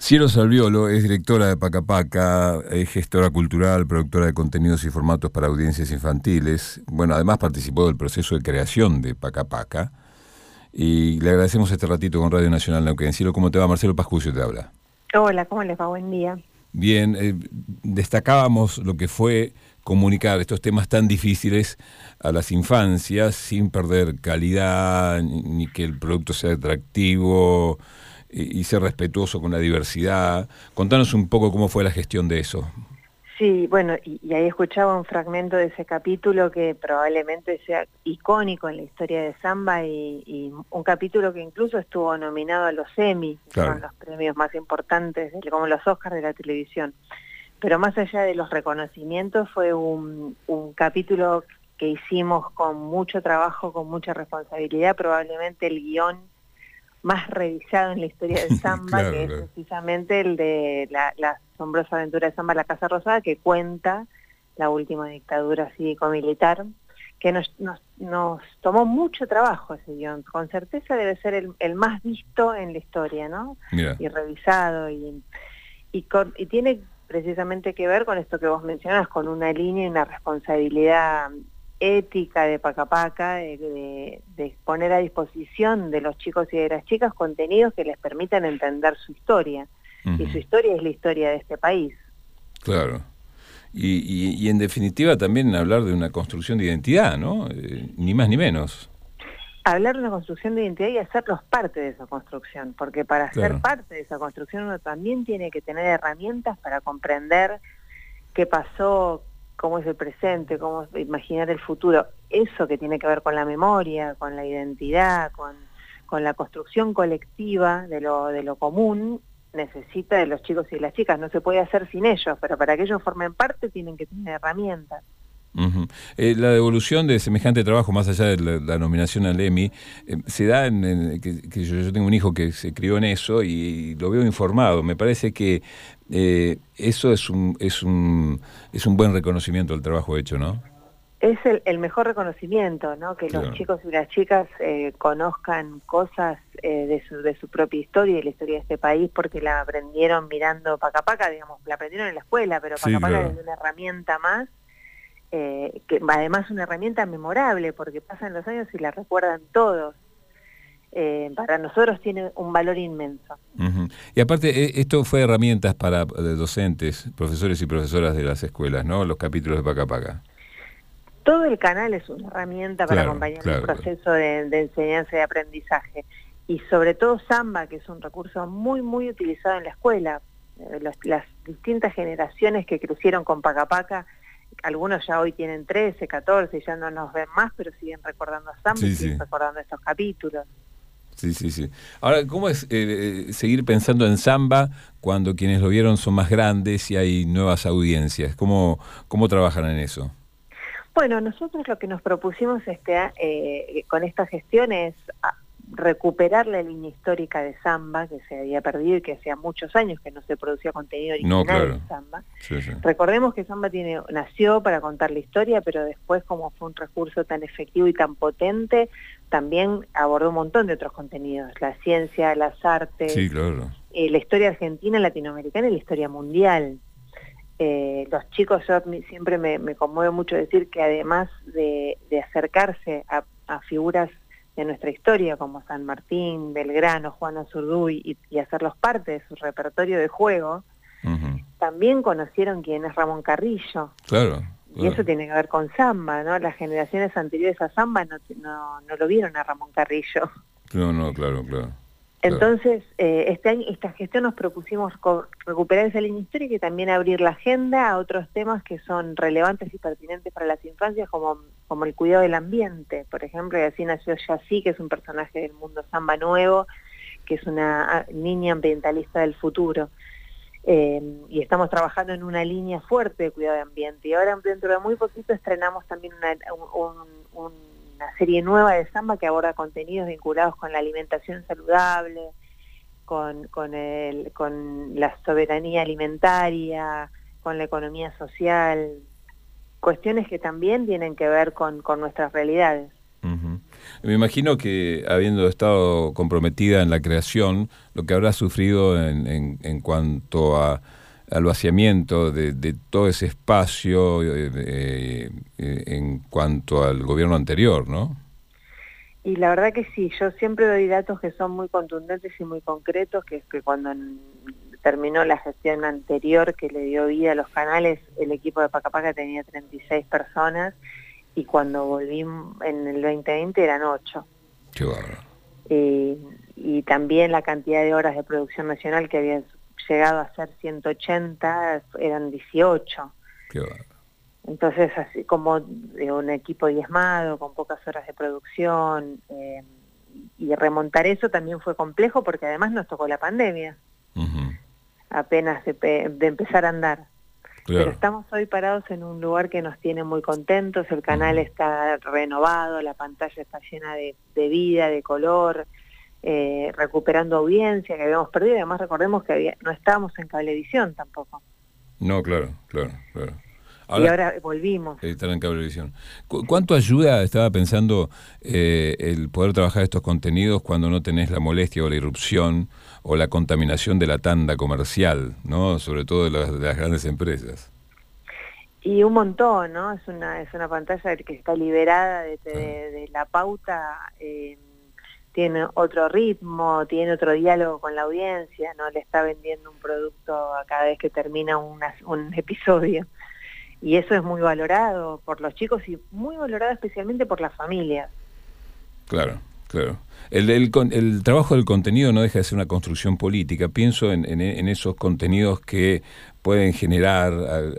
Cielo Salviolo es directora de Paca Paca, es gestora cultural, productora de contenidos y formatos para audiencias infantiles. Bueno, además participó del proceso de creación de Paca Paca. Y le agradecemos este ratito con Radio Nacional Neuquén. Cielo, ¿cómo te va? Marcelo Pascucio te habla. Hola, ¿cómo les va? Buen día. Bien, destacábamos lo que fue comunicar estos temas tan difíciles a las infancias sin perder calidad, ni que el producto sea atractivo y ser respetuoso con la diversidad. Contanos un poco cómo fue la gestión de eso. Sí, bueno, y ahí escuchaba un fragmento de ese capítulo que probablemente sea icónico en la historia de Samba y un capítulo que incluso estuvo nominado a los Emmy, que Claro. son los premios más importantes, como los Oscars de la televisión. Pero más allá de los reconocimientos, fue un capítulo que hicimos con mucho trabajo, con mucha responsabilidad, probablemente el guión más revisado en la historia de Samba, Claro, que es claro. precisamente el de la asombrosa aventura de Samba, la Casa Rosada, que cuenta la última dictadura cívico-militar, que nos tomó mucho trabajo ese guión. Con certeza debe ser el más visto en la historia, ¿no? Mira. Y revisado, y tiene precisamente que ver con esto que vos mencionás, con una línea y una responsabilidad ética de Paca Paca, de poner a disposición de los chicos y de las chicas contenidos que les permitan entender su historia. Y su historia es la historia de este país. Claro. Y en definitiva también hablar de una construcción de identidad, ¿no? Ni más ni menos. Hablar de una construcción de identidad y hacerlos parte de esa construcción, porque para ser Claro. parte de esa construcción uno también tiene que tener herramientas para comprender qué pasó, cómo es el presente, cómo imaginar el futuro. Eso que tiene que ver con la memoria, con la identidad, con la construcción colectiva de lo común, necesita de los chicos y de las chicas. No se puede hacer sin ellos, pero para que ellos formen parte tienen que tener herramientas. La devolución de semejante trabajo, más allá de la nominación al Emmy, se da que yo tengo un hijo que se crió en eso y lo veo informado. Me parece que eso es un buen reconocimiento del trabajo hecho, ¿no? Es el mejor reconocimiento, ¿no? Que Claro. los chicos y las chicas conozcan cosas de su propia historia y la historia de este país, porque la aprendieron mirando Paca Paca, digamos, la aprendieron en la escuela, pero Sí, Paca Paca claro. es una herramienta más, que además una herramienta memorable, porque pasan los años y la recuerdan todos. Para nosotros tiene un valor inmenso. Y aparte, esto fue herramientas para docentes, profesores y profesoras de las escuelas, ¿no? Los capítulos de Paca Paca. Todo el canal es una herramienta para Claro, acompañar el claro. proceso de enseñanza y de aprendizaje. Y sobre todo Samba, que es un recurso muy, muy utilizado en la escuela. Las distintas generaciones que crecieron con Paca Paca, algunos ya hoy tienen 13, 14, ya no nos ven más, pero siguen recordando a Samba y Sí, siguen sí. recordando estos capítulos. Sí. Ahora, ¿cómo es seguir pensando en Samba cuando quienes lo vieron son más grandes y hay nuevas audiencias? ¿Cómo trabajan en eso? Bueno, nosotros lo que nos propusimos con esta gestión es recuperar la línea histórica de Samba, que se había perdido y que hacía muchos años que no se producía contenido No, original claro. de Samba. Sí. Recordemos que Samba nació para contar la historia, pero después, como fue un recurso tan efectivo y tan potente, también abordó un montón de otros contenidos: la ciencia, las artes, Sí, claro. la historia argentina, latinoamericana y la historia mundial. Los chicos, siempre me conmueve mucho decir que además de acercarse a figuras de nuestra historia como San Martín, Belgrano, Juan Azurduy y hacerlos parte de su repertorio de juego, también conocieron quién es Ramón Carrillo. Claro. Y eso tiene que ver con Samba, ¿no? Las generaciones anteriores a Samba no lo vieron a Ramón Carrillo. No, claro. Entonces, este año, esta gestión nos propusimos recuperar esa línea histórica y también abrir la agenda a otros temas que son relevantes y pertinentes para las infancias, como el cuidado del ambiente, por ejemplo. Y así nació Yací, que es un personaje del mundo Samba nuevo, que es una niña ambientalista del futuro. Y estamos trabajando en una línea fuerte de cuidado de ambiente. Y ahora, dentro de muy poquito, estrenamos también una serie nueva de Samba que aborda contenidos vinculados con la alimentación saludable, con la soberanía alimentaria, con la economía social, cuestiones que también tienen que ver con nuestras realidades. Me imagino que habiendo estado comprometida en la creación, lo que habrá sufrido en cuanto al vaciamiento de todo ese espacio en cuanto al gobierno anterior, ¿no? Y la verdad que sí, yo siempre doy datos que son muy contundentes y muy concretos, que es que cuando terminó la gestión anterior que le dio vida a los canales, el equipo de Pacapaca tenía 36 personas y cuando volví en el 2020 eran 8. Qué bárbaro. Y también la cantidad de horas de producción nacional que había llegado a ser 180 eran 18. Qué bárbaro. Entonces, así como un equipo diezmado, con pocas horas de producción, y remontar eso también fue complejo porque además nos tocó la pandemia, apenas de empezar a andar. Claro. Pero estamos hoy parados en un lugar que nos tiene muy contentos, el canal está renovado, la pantalla está llena de vida, de color, recuperando audiencia que habíamos perdido, además recordemos que no estábamos en Cablevisión tampoco. No, claro. Y ahora volvimos. Estar en Cablevisión. ¿Cuánto ayuda, estaba pensando, el poder trabajar estos contenidos cuando no tenés la molestia o la irrupción o la contaminación de la tanda comercial, ¿no? Sobre todo de las grandes empresas? Y un montón, ¿no? Es una pantalla que está liberada de la pauta, tiene otro ritmo, tiene otro diálogo con la audiencia, no le está vendiendo un producto a cada vez que termina un episodio. Y eso es muy valorado por los chicos y muy valorado especialmente por las familias. Claro. El trabajo del contenido no deja de ser una construcción política. Pienso en esos contenidos que pueden generar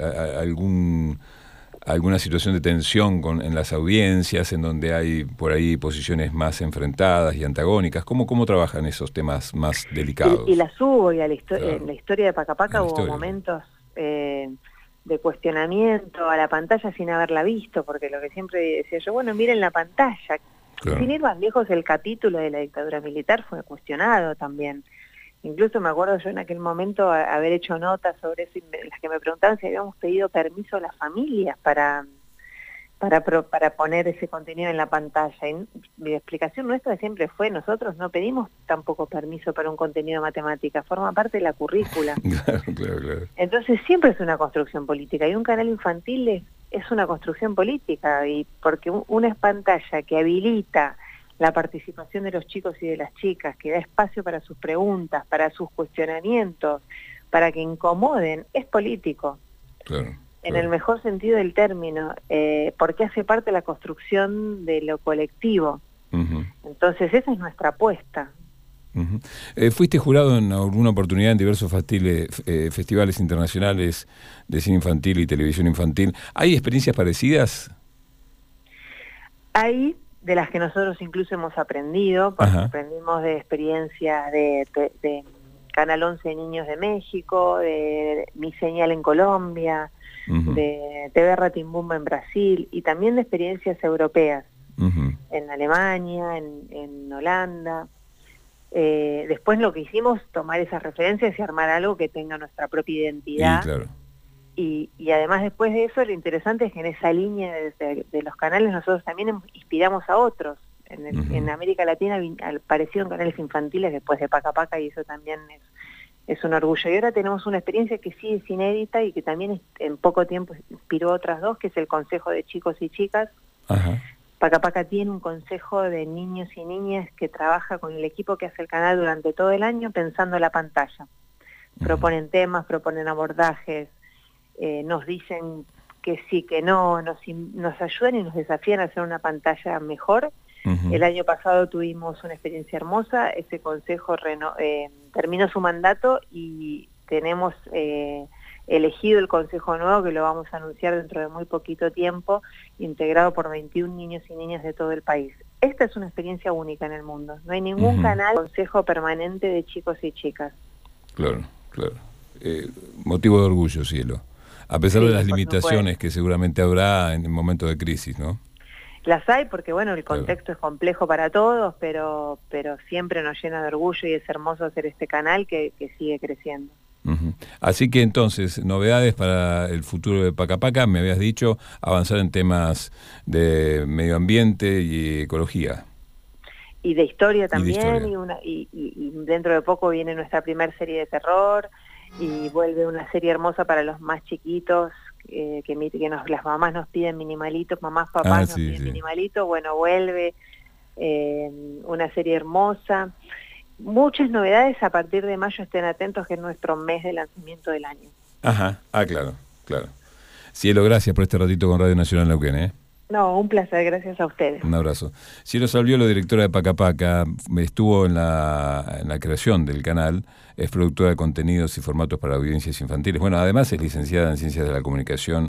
alguna situación de tensión en las audiencias, en donde hay por ahí posiciones más enfrentadas y antagónicas. ¿Cómo trabajan esos temas más delicados? Y las hubo, y en la historia de Pacapaca hubo momentos de cuestionamiento a la pantalla sin haberla visto, porque lo que siempre decía yo, bueno, miren la pantalla. Claro. Sin ir más lejos, el capítulo de la dictadura militar fue cuestionado también. Incluso me acuerdo yo en aquel momento haber hecho notas sobre eso, en las que me preguntaban si habíamos pedido permiso a las familias para poner ese contenido en la pantalla. Y mi explicación nuestra siempre fue, nosotros no pedimos tampoco permiso para un contenido de matemática, forma parte de la currícula. Claro. Entonces siempre es una construcción política, y un canal infantil es una construcción política, y porque una pantalla que habilita la participación de los chicos y de las chicas, que da espacio para sus preguntas, para sus cuestionamientos, para que incomoden, es político. Claro. En el mejor sentido del término, porque hace parte de la construcción de lo colectivo. Entonces esa es nuestra apuesta. Fuiste jurado en alguna oportunidad en diversos festivales internacionales de cine infantil y televisión infantil. ¿Hay experiencias parecidas? Hay, de las que nosotros incluso hemos aprendido, porque aprendimos de experiencias de Canal 11 de Niños de México, de Mi Señal en Colombia, de TV Ratimbumba en Brasil, y también de experiencias europeas, en Alemania, en Holanda. Después lo que hicimos, tomar esas referencias y armar algo que tenga nuestra propia identidad. Claro. Y además después de eso, lo interesante es que en esa línea de los canales nosotros también inspiramos a otros. En América Latina aparecieron canales infantiles después de Pacapaca, y eso también es un orgullo. Y ahora tenemos una experiencia que sí es inédita y que también en poco tiempo inspiró a otras dos, que es el Consejo de Chicos y Chicas. Pacapaca tiene un consejo de niños y niñas que trabaja con el equipo que hace el canal durante todo el año pensando la pantalla. Proponen temas, proponen abordajes, nos dicen que sí, que no, nos ayudan y nos desafían a hacer una pantalla mejor. El año pasado tuvimos una experiencia hermosa, ese consejo terminó su mandato y tenemos elegido el consejo nuevo, que lo vamos a anunciar dentro de muy poquito tiempo, integrado por 21 niños y niñas de todo el país. Esta es una experiencia única en el mundo, no hay ningún canal consejo permanente de chicos y chicas. Claro. Motivo de orgullo, Cielo, a pesar de las limitaciones que seguramente habrá en el momento de crisis, ¿no? Las hay porque, bueno, el contexto es complejo para todos, pero siempre nos llena de orgullo y es hermoso hacer este canal que sigue creciendo. Así que entonces, novedades para el futuro de Pacapaca, me habías dicho, avanzar en temas de medio ambiente y ecología. Y de historia también, historia. y dentro de poco viene nuestra primera serie de terror, y vuelve una serie hermosa para los más chiquitos, las mamás nos piden Minimalitos, mamás, papás nos piden Minimalitos, bueno, vuelve una serie hermosa. Muchas novedades a partir de mayo, estén atentos, que es nuestro mes de lanzamiento del año. Ajá, claro. Cielo, gracias por este ratito con Radio Nacional Neuquén, ¿eh? No, un placer, gracias a ustedes. Un abrazo. Cielo Salviolo, directora de Paca Paca, estuvo en la creación del canal, es productora de contenidos y formatos para audiencias infantiles. Bueno, además es licenciada en Ciencias de la Comunicación